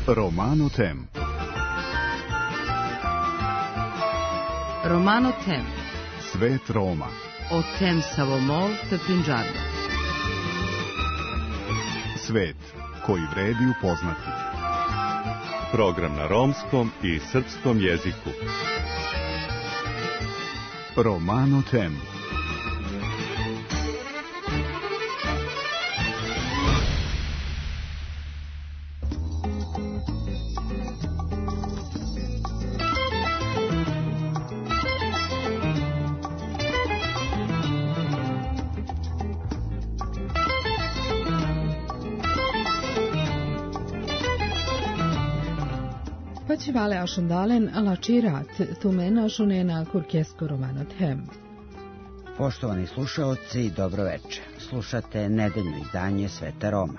Romano Tem. Romano Tem. Svet Roma. O Tem Savomol te Punjabi. Svet koji vredi upoznati. Program na romskom i srpskom jeziku. Romano Tem. Vale ašundalen alačirat tumena šunena kurkesko Romano Tem. Poštovani slušaoci, dobro večer. Slušate nedeljno izdanje Sveta Roma.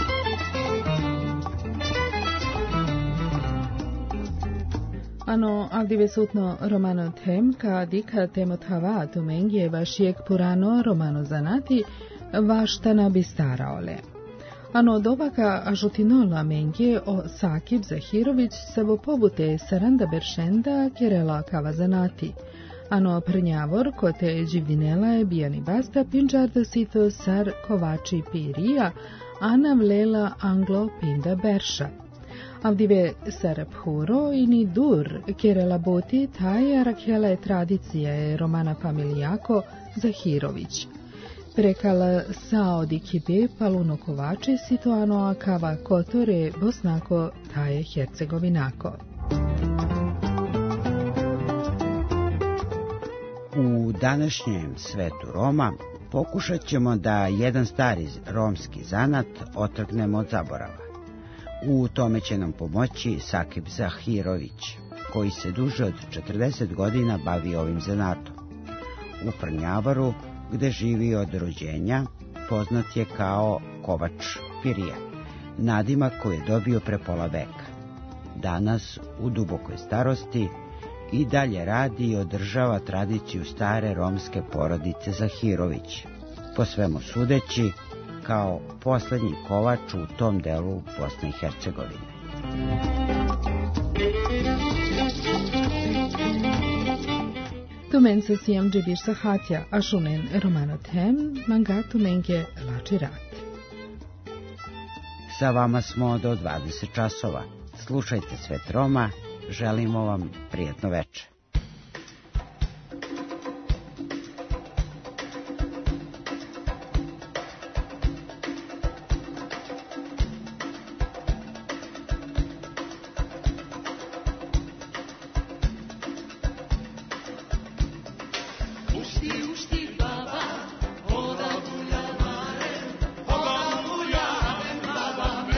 Ano aldivesutno Romano Tem ka dika temotava tumengje vašijek purano Romano zanati vaštana bistaraole. Ano dobaka ažutinola mengje o Sakib Zahirović savo pobute saranda beršenda kerela kavazanati. Ano prnjavor kote dživdinela je bijani basta pinđarda sito sar kovači pirija, ana vlela anglo pinda berša. Avdive sar phuro ini dur kerela boti taj arakjela tradicije romana familijako Zahirović. Prekala saodi kibe paluno kovače situano akava kotore bosnako taje hercegovinako. U današnjem svetu Roma pokušat ćemo da jedan stari romski zanat otrgnemo od zaborava. U tome će nam pomoći Sakib Zahirović, koji se duže od 40 godina bavi ovim zanatom. U Prnjavaru, gde živi od rođenja, poznat je kao kovač pirija, nadimak koji je dobio pre pola veka. Danas, u dubokoj starosti, i dalje radi i održava tradiciju stare romske porodice Zahirović, po svemu sudeći kao poslednji kovač u tom delu Bosne i Hercegovine. Tumen se sijem džibir sahatja, a šunen Romano Tem, manga tumenge lačirat. Sa vama smo do 20 časova. Slušajte Svet Roma, želimo vam prijatno večer.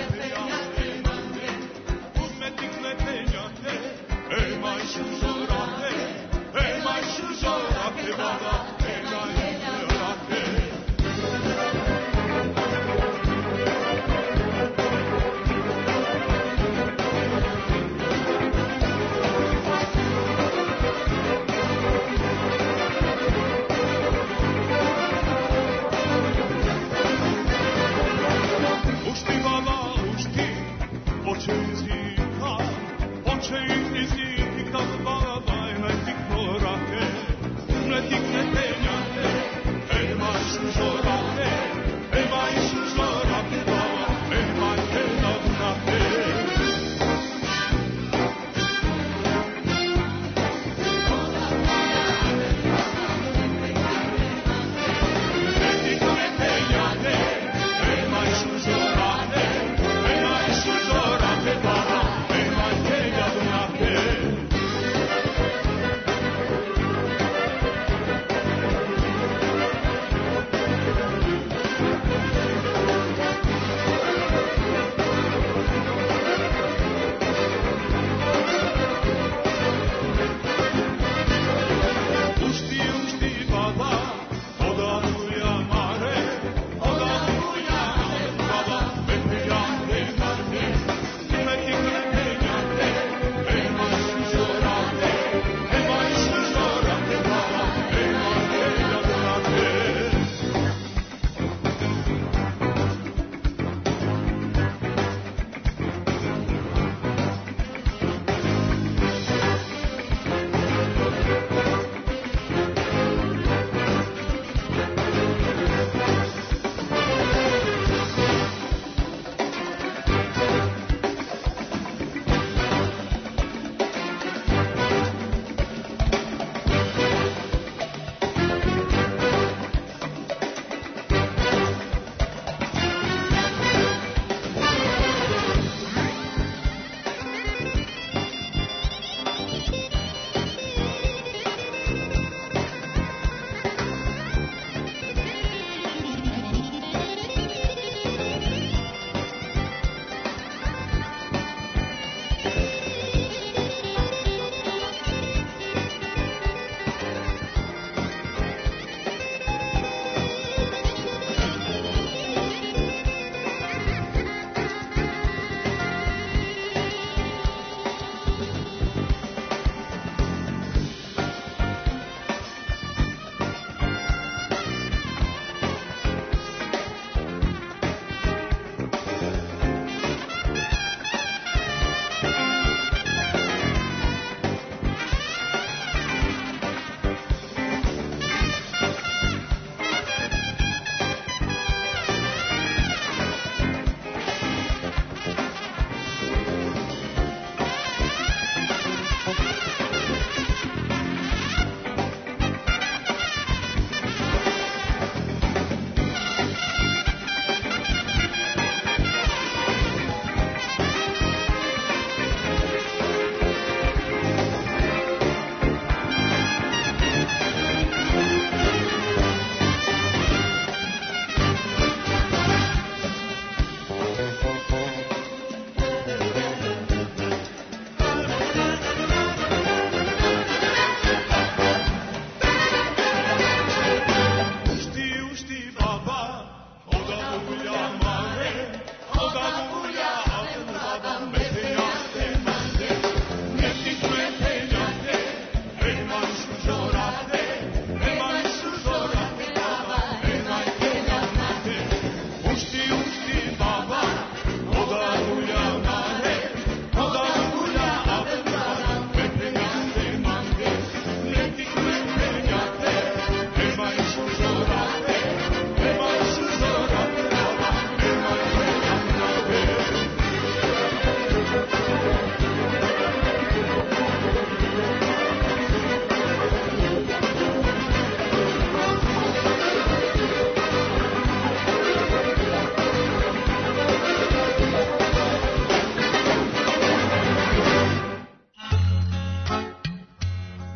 Shuzora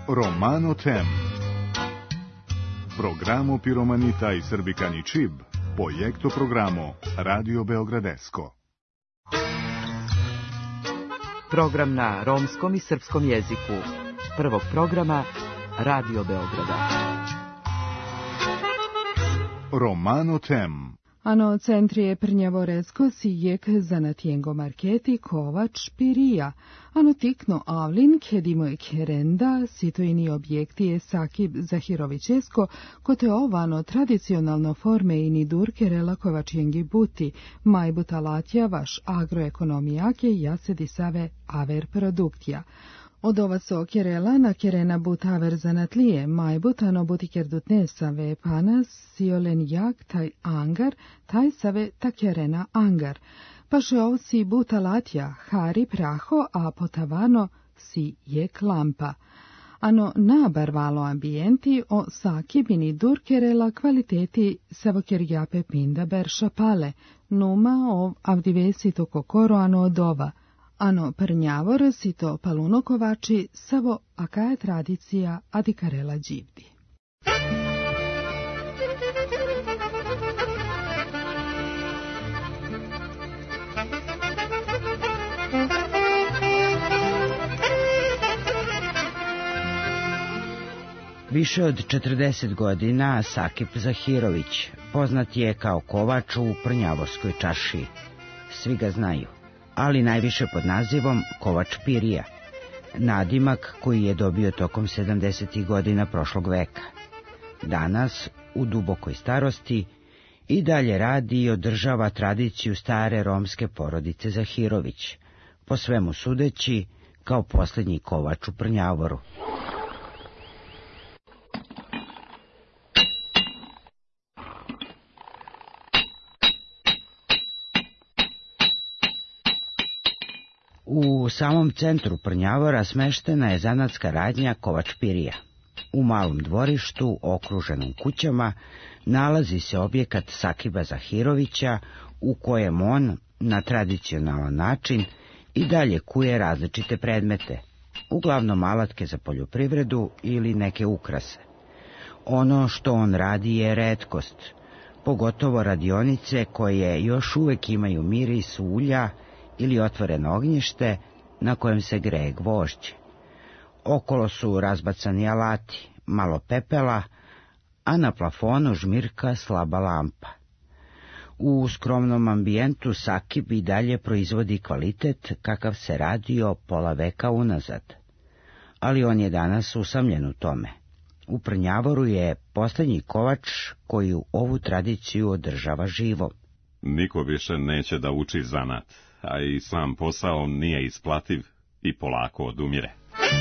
Romano Tem. Programo Piromanita i Srbikani Čib, projekto programo Radio Beogradesko. Program na romskom i srpskom jeziku. Prvog programa Radio Beograda. Romano Tem. Ano centri Prnjavorecko sijek zanatjengo marketi Kovač Pirija. Ano tikno avlin kedimo kerenda sitojni objekti je Sakib Zahirovićesko kote ovano tradicionalno forme ini durke relakovačjengi buti majbuta latja vaš agroekonomijake jasedi save aver produktija. Od ova so kerela na kerena but haver zanatlije, majbutano buti kerdutne save panas, siolen jak taj angar, taj save ta kerena angar. Paše ovci buta latja, hari praho, a potavano si jek lampa. Ano nabarvalo ambienti o saki bini durkerela kvaliteti savokerjape pinda ber šapale, numa ov avdivesito kokoro ano odova. Ano Prnjavor sito paluno kovači savo aka je tradicija adikarela dživdi. Više od 40 godina Sakip Zahirović poznat je kao kovač u Prnjavorskoj čaršiji. Svi ga znaju, ali najviše pod nazivom Kovač Pirija, nadimak koji je dobio tokom 70. godina prošlog veka. Danas, u dubokoj starosti, i dalje radi i održava tradiciju stare romske porodice Zahirović, po svemu sudeći kao posljednji kovač u Prnjavoru. U samom centru Prnjavora smeštena je zanatska radnja Kovač Pirija. U malom dvorištu, okruženom kućama, nalazi se objekat Sakiba Zahirovića, u kojem on, na tradicionalan način, i dalje kuje različite predmete, uglavnom alatke za poljoprivredu ili neke ukrase. Ono što on radi je retkost, pogotovo radionice koje još uvek imaju miris ulja ili otvoreno ognjište na kojem se greje gvožđe. Okolo su razbacani alati, malo pepela, a na plafonu žmirka slaba lampa. U skromnom ambijentu Sakib i dalje proizvodi kvalitet kakav se radio pola veka unazad. Ali on je danas usamljen u tome. U Prnjavoru je posljednji kovač koji ovu tradiciju održava živom. Niko više neće da uči zanat, a i sam posao nije isplativ i polako odumire.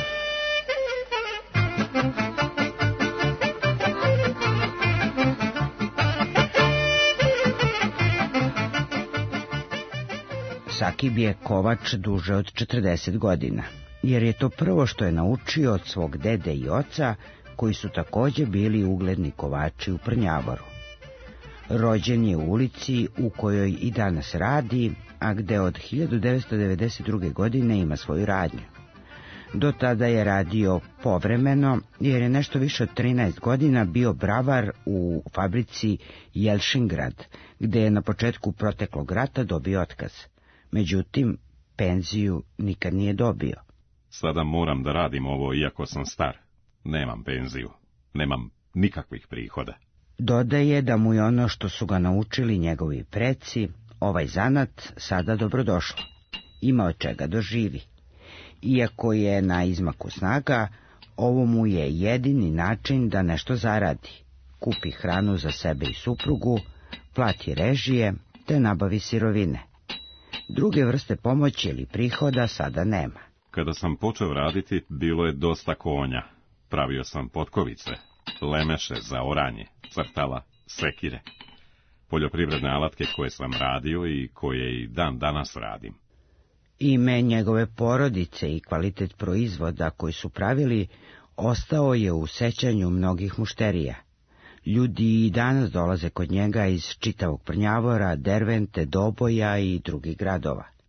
Sakib je kovač duže od 40 godina, jer je to prvo što je naučio od svog dede i oca, koji su također bili ugledni kovači u Prnjavoru. Rođen je u ulici u kojoj i danas radi, a gde od 1992. godine ima svoju radnju. Do tada je radio povremeno, jer je nešto više od 13 godina bio bravar u fabrici Jelšingrad, gde je na početku proteklog rata dobio otkaz. Međutim, penziju nikad nije dobio. Sada moram da radim ovo iako sam star. Nemam penziju, nemam nikakvih prihoda. Dodaje da mu je ono što su ga naučili njegovi preci, ovaj zanat, sada dobrodošlo. Ima od čega doživi. Iako je na izmaku snaga, ovo mu je jedini način da nešto zaradi. Kupi hranu za sebe i suprugu, plati režije, te nabavi sirovine. Druge vrste pomoći ili prihoda sada nema. Kada sam počeo raditi, bilo je dosta konja. Pravio sam potkovice, lemeše za oranje, crtala, sekire. Poljoprivredne alatke koje sam radio i koje i dan danas radim. Ime njegove porodice i kvalitet proizvoda koji su pravili ostao je u sećanju mnogih mušterija. Ljudi i danas dolaze kod njega iz čitavog Prnjavora, Dervente, Doboja i drugih gradova.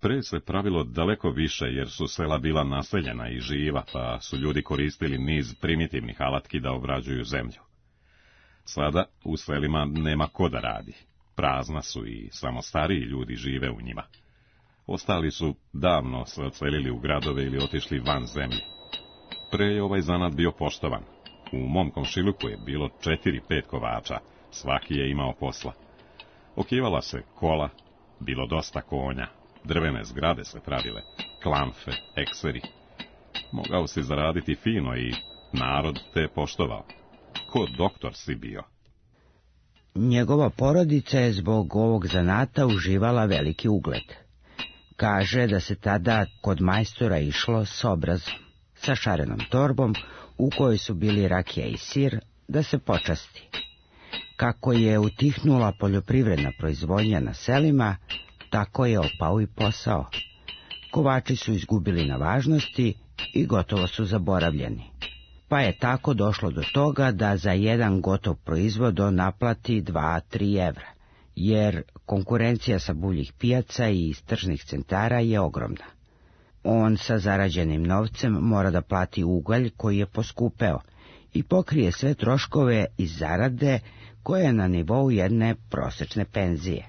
Pre se pravilo daleko više jer su sela bila naseljena i živa, pa su ljudi koristili niz primitivnih alatki da obrađuju zemlju. Sada u selima nema ko da radi, prazna su i samo stariji ljudi žive u njima. Ostali su davno se odselili u gradove ili otišli van zemlje. Pre je ovaj zanat bio poštovan. U mom komšiluku je bilo 4-5 kovača, svaki je imao posla. Okivala se kola, bilo dosta konja, drvene zgrade se pravile, klamfe, ekseri. Mogao si zaraditi fino i narod te poštovao. Ko doktor si bio? Njegova porodica je zbog ovog zanata uživala veliki ugled. Kaže da se tada kod majstora išlo s obrazom, sa šarenom torbom u kojoj su bili rakija i sir, da se počasti. Kako je utihnula poljoprivredna proizvodnja na selima, tako je opao i posao. Kovači su izgubili na važnosti i gotovo su zaboravljeni. Pa je tako došlo do toga da za jedan gotov proizvod on naplati 2-3 evra, jer konkurencija sa buljih pijaca i iz tržnih centara je ogromna. On sa zarađenim novcem mora da plati ugalj koji je poskupeo i pokrije sve troškove iz zarade koje je na nivou jedne prosečne penzije.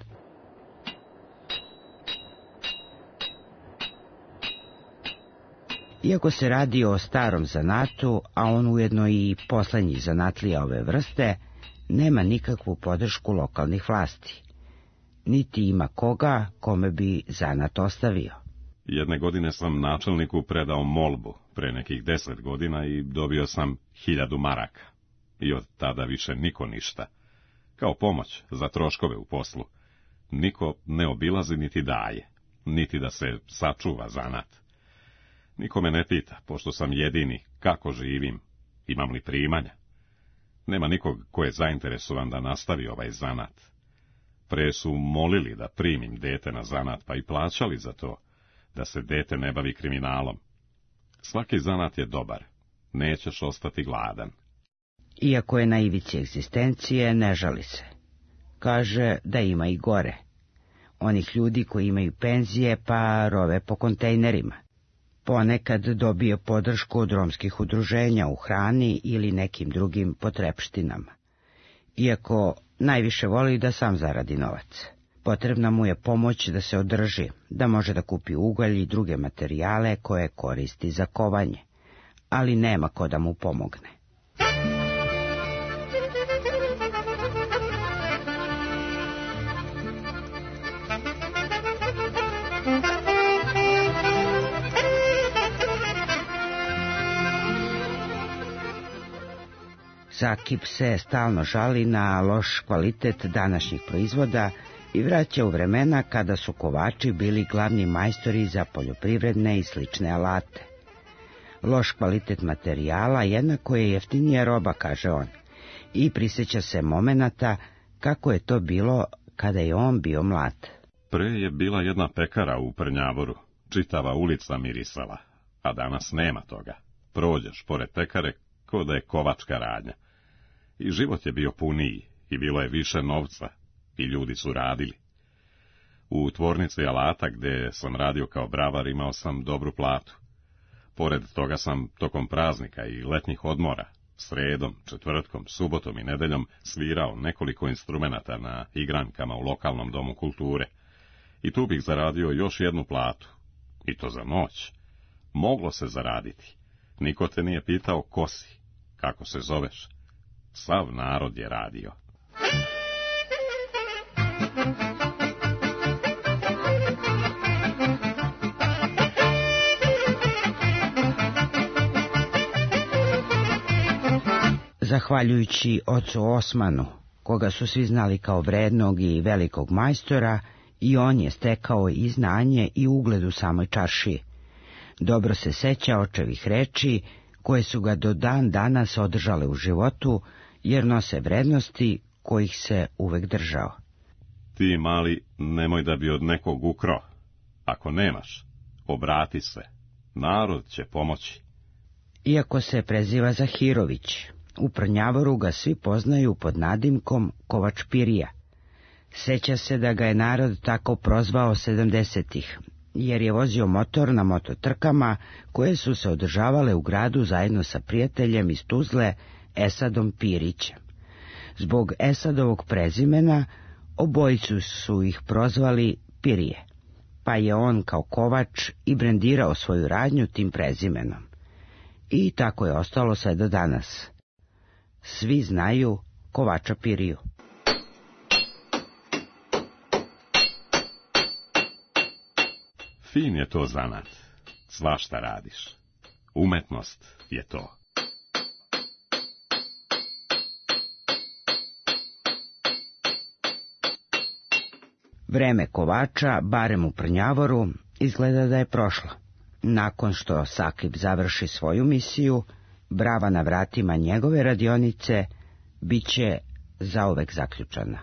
Iako se radi o starom zanatu, a on ujedno i poslednji zanatlija ove vrste, nema nikakvu podršku lokalnih vlasti. Niti ima koga kome bi zanat ostavio. Jedne godine sam načelniku predao molbu, pre nekih 10 godina, i dobio sam 1000 maraka. I od tada više niko ništa. Kao pomoć za troškove u poslu. Niko ne obilazi niti daje, niti da se sačuva zanat. Niko me ne pita, pošto sam jedini, kako živim, imam li primanja. Nema nikog ko je zainteresovan da nastavi ovaj zanat. Pre su molili da primim dete na zanat, pa i plaćali za to, da se dete ne bavi kriminalom. Svaki zanat je dobar, nećeš ostati gladan. Iako je na ivici egzistencije, ne žali se. Kaže da ima i gore. Onih ljudi koji imaju penzije pa rove po kontejnerima. Ponekad dobije podršku od romskih udruženja u hrani ili nekim drugim potrepštinama. Iako najviše voli da sam zaradi novac. Potrebna mu je pomoć da se održi, da može da kupi ugalj i druge materijale koje koristi za kovanje, ali nema ko da mu pomogne. Sakip se stalno žali na loš kvalitet današnjih proizvoda i vraća u vremena kada su kovači bili glavni majstori za poljoprivredne i slične alate. Loš kvalitet materijala jednako je jeftinija roba, kaže on, i prisjeća se momenata kako je to bilo kada je on bio mlad. Pre je bila jedna pekara u Prnjavoru, čitava ulica mirisala, a danas nema toga. Prođeš pored pekare ko da je kovačka radnja. I život je bio puniji, i bilo je više novca, i ljudi su radili. U tvornici alata, gde sam radio kao bravar, imao sam dobru platu. Pored toga sam tokom praznika i letnjih odmora, sredom, četvrtkom, subotom i nedeljom svirao nekoliko instrumenata na igrankama u lokalnom domu kulture. I tu bih zaradio još jednu platu. I to za noć. Moglo se zaraditi. Niko te nije pitao ko si, kako se zoveš. Sav narod je radio. Zahvaljujući ocu Osmanu, koga su svi znali kao vrednog i velikog majstora, i on je stekao i znanje i ugled u samoj čaršiji. Dobro se seća očevih reči, koje su ga do dan danas održale u životu, jer nose vrednosti kojih se uvek držao. Ti, mali, nemoj da bi od nekog ukro. Ako nemaš, obrati se. Narod će pomoći. Iako se preziva Zahirović, u Prnjavoru ga svi poznaju pod nadimkom Kovač Pirija. Seća se da ga je narod tako prozvao 70-ih, jer je vozio motor na mototrkama koje su se održavale u gradu zajedno sa prijateljem iz Tuzle, Esadom Pirićem. Zbog Esadovog prezimena obojicu su ih prozvali Pirije, pa je on kao kovač i brendirao svoju radnju tim prezimenom. I tako je ostalo sve do danas. Svi znaju kovača Piriju. Fin je to zanat, svašta radiš. Umetnost je to. Vreme kovača, barem u Prnjavoru, izgleda da je prošlo. Nakon što Sakib završi svoju misiju, brava na vratima njegove radionice bit će zauvek zaključana.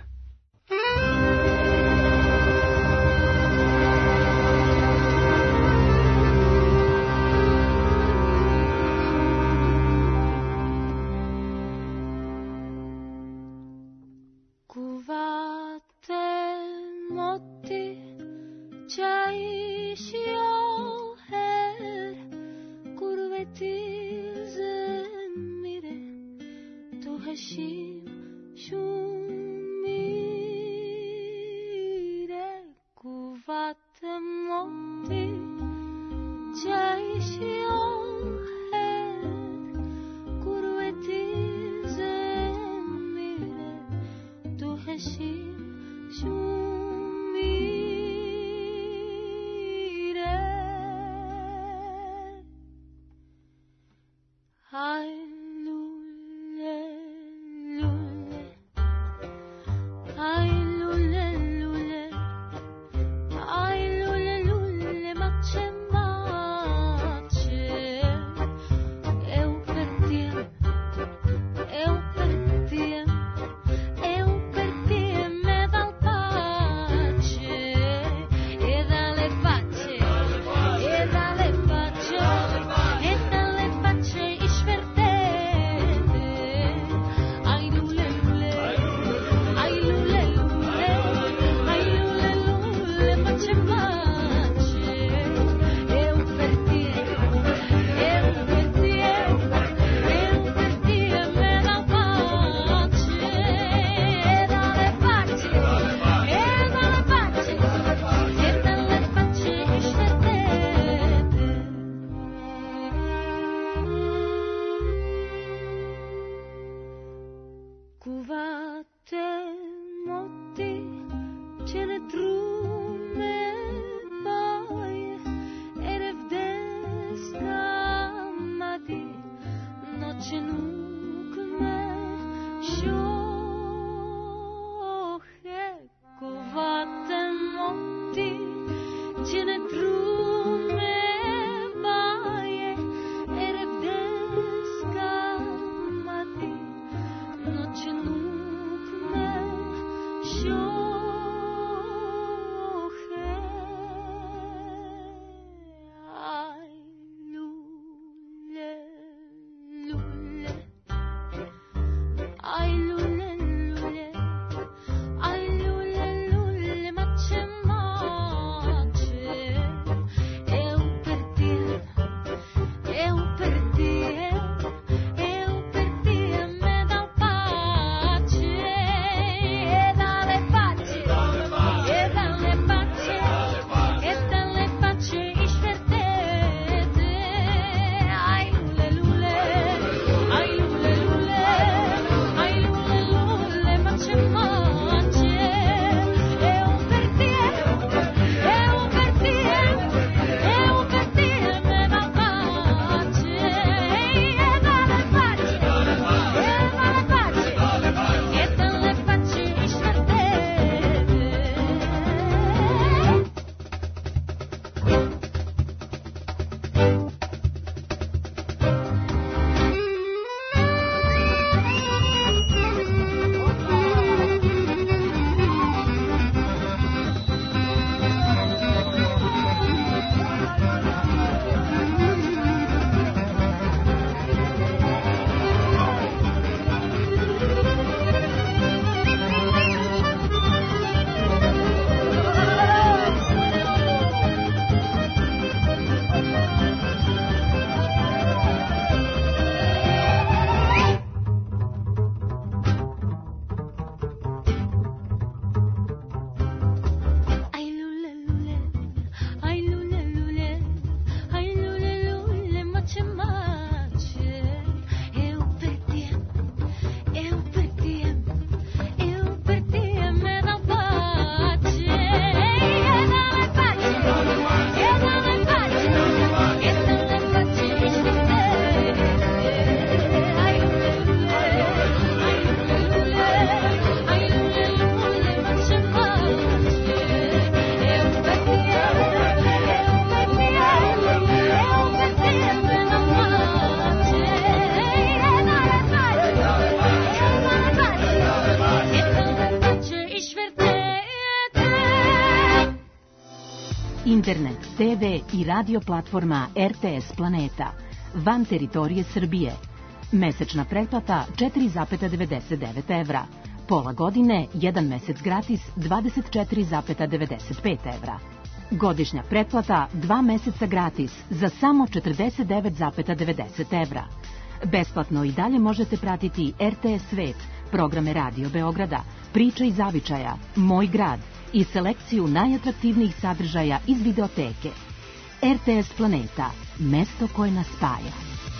internet, TV i radio platforma RTS Planeta, van teritorije Srbije. Mesečna pretplata 4,99 evra. Pola godine, 1 mesec gratis, 24,95 evra. Godišnja pretplata, 2 meseca gratis, za samo 49,90 evra. Besplatno i dalje možete pratiti RTS Svet, programe Radio Beograda, Priče iz zavičaja, Moj grad i selekciju najatraktivnijih sadržaja iz videoteke. RTS Planeta, mesto koje nas spaja.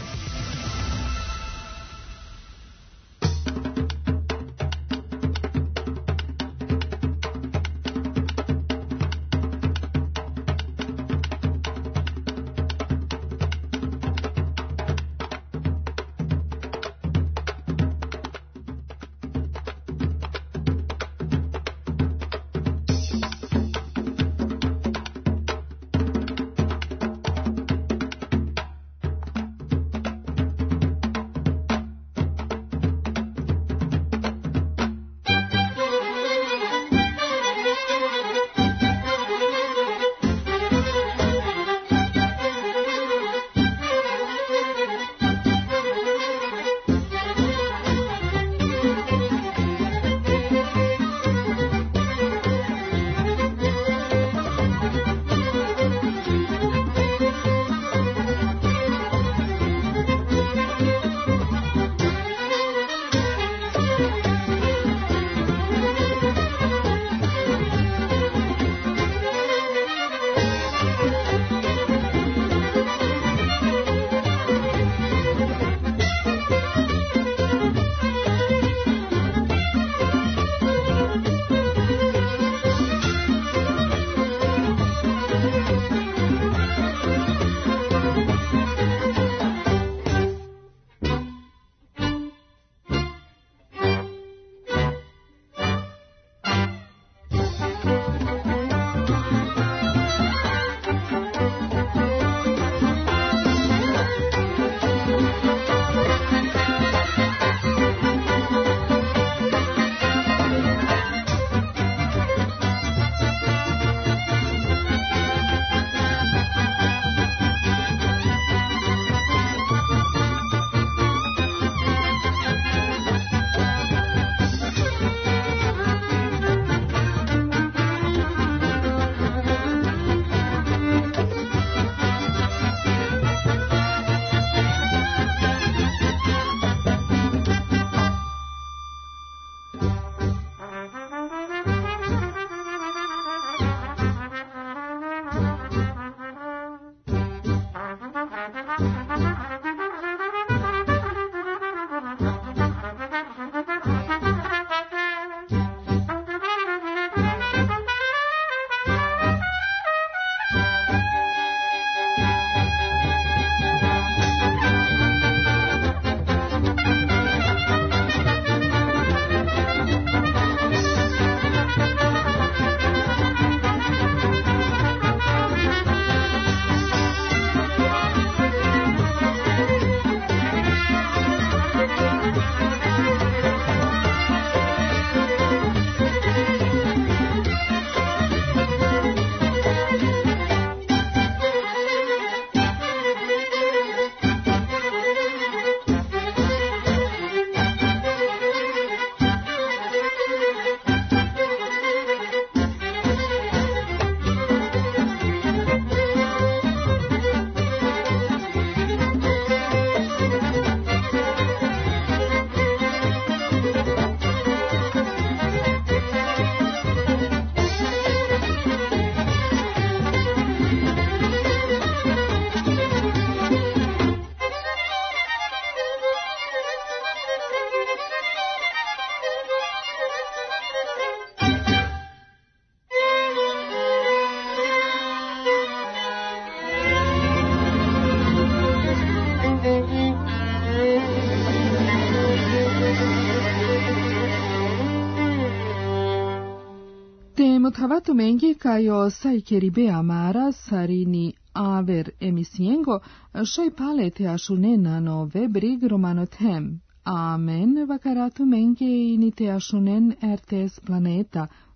Mothavato mengi kajo saikeribe amara sarini aver emisiengo shai palete ashunen no webrig romanothem. Amen vakaratu menge inite ashunen RTS Planeta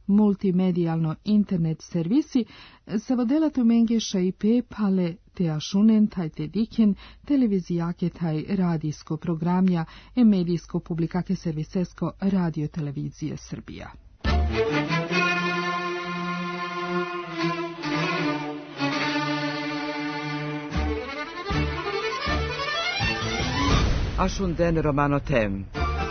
multimedijalno internet servisi, savadelatu mengeša i pale te ašunen taj te diken televizijake taj radijsko programja e medijsko publikake servisesko radio televizije Srbija. Ašunden Romano Tem.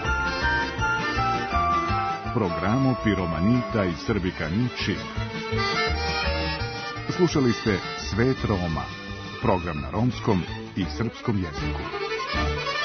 Programo Piromanita i Srbikani Čib. Slušali ste Svet Roma, program na romskom i srpskom jeziku.